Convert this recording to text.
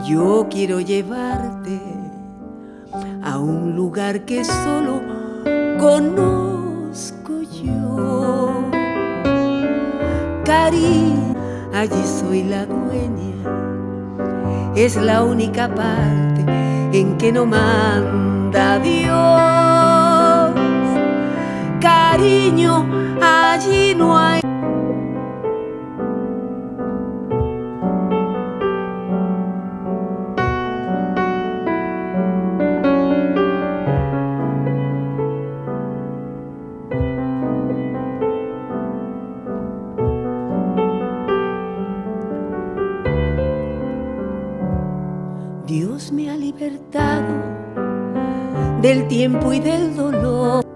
Yo quiero llevarte a un lugar que solo conozco yo. Cariño, allí soy la dueña, es la única parte en que no manda Dios. Cariño, allí no hay. Dios me ha libertado del tiempo y del dolor.